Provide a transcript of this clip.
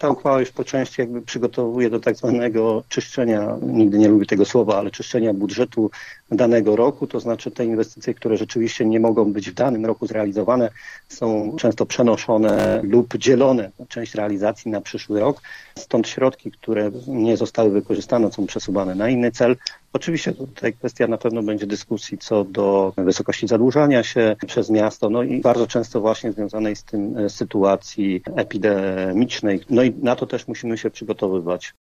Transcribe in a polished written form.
ta uchwała już po części przygotowuje do tak zwanego czyszczenia, nigdy nie lubię tego słowa, ale czyszczenia budżetu danego roku, to znaczy te inwestycje, które rzeczywiście nie mogą być w danym roku zrealizowane, są często przenoszone lub dzielone na część realizacji na przyszły rok. Stąd środki, które nie zostały wykorzystane, są przesuwane na inny cel. Oczywiście tutaj kwestia na pewno będzie dyskusji co do wysokości zadłużania się przez miasto, i bardzo często właśnie związanej z tym sytuacji epidemicznej. I na to też musimy się przygotowywać.